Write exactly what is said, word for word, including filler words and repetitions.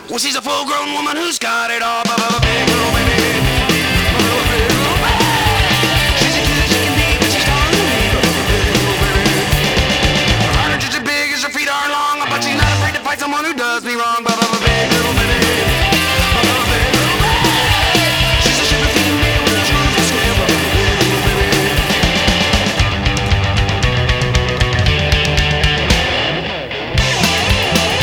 Well, she's a full-grown woman who's got it all. Big little baby, big little baby. She's as cute as she can be, but she's taller than me. Big little baby. Her heart is just as big as her feet are long, but she's not afraid to fight someone who does me wrong. Big little baby.